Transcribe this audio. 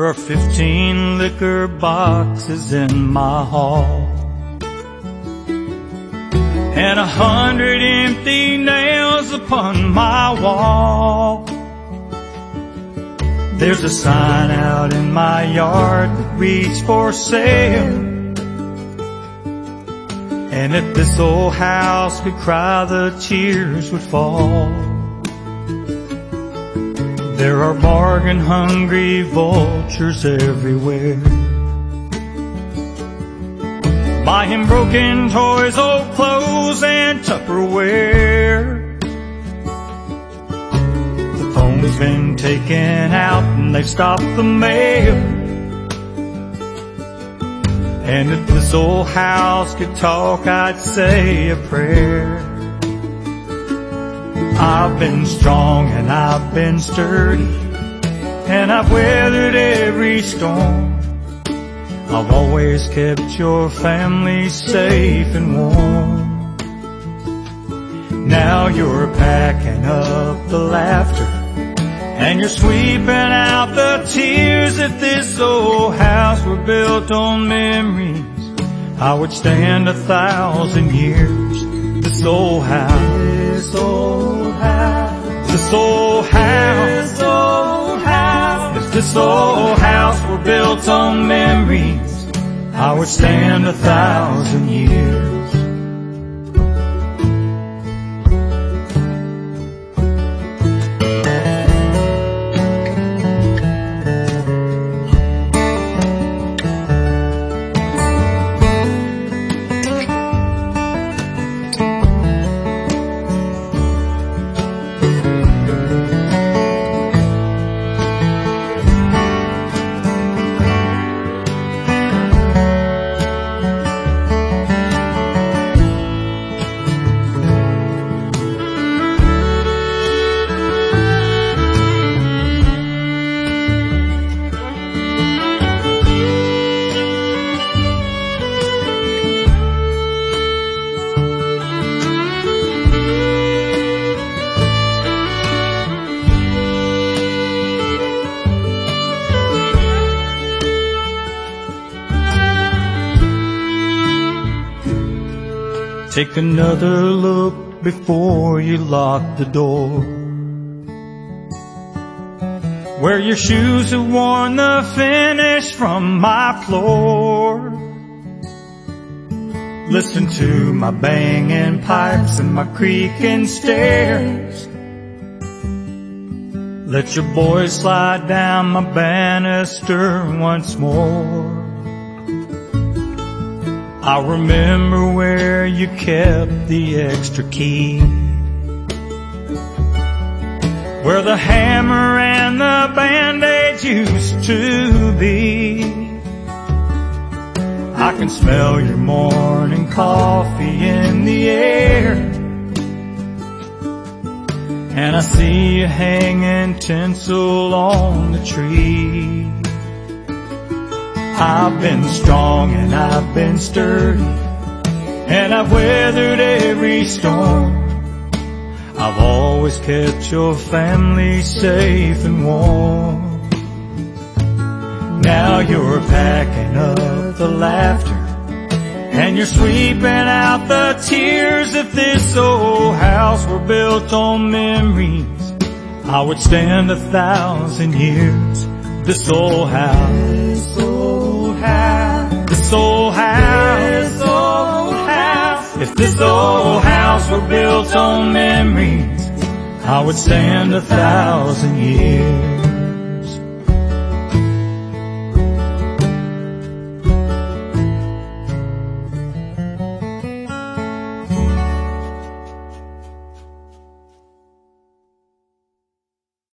There are 15 liquor boxes in my hall, and 100 empty nails upon my wall. There's a sign out in my yard that reads for sale, and if this old house could cry, the tears would fall. There are bargain-hungry vultures everywhere, buying broken toys, old clothes, and Tupperware. The phone's been taken out and they've stopped the mail, and if this old house could talk, I'd say a prayer. I've been strong and I've been sturdy, and I've weathered every storm. I've always kept your family safe and warm. Now you're packing up the laughter, and you're sweeping out the tears. If this old house were built on memories, I would stand 1,000 years. This old house, this old house, this old house, this old house. If this old house were built on memories, I would stand 1,000 years. Take another look before you lock the door, where your shoes have worn the finish from my floor. Listen to my banging pipes and my creaking stairs. Let your boys slide down my banister once more. I remember where you kept the extra key, where the hammer and the band-aid used to be. I can smell your morning coffee in the air, and I see you hanging tinsel on the tree. I've been strong and I've been sturdy, and I've weathered every storm. I've always kept your family safe and warm. Now you're packing up the laughter, and you're sweeping out the tears. If this old house were built on memories, I would stand 1,000 years. This old house, this old house, this old house, this old house. If this old house were built on memories, I would stand 1,000 years.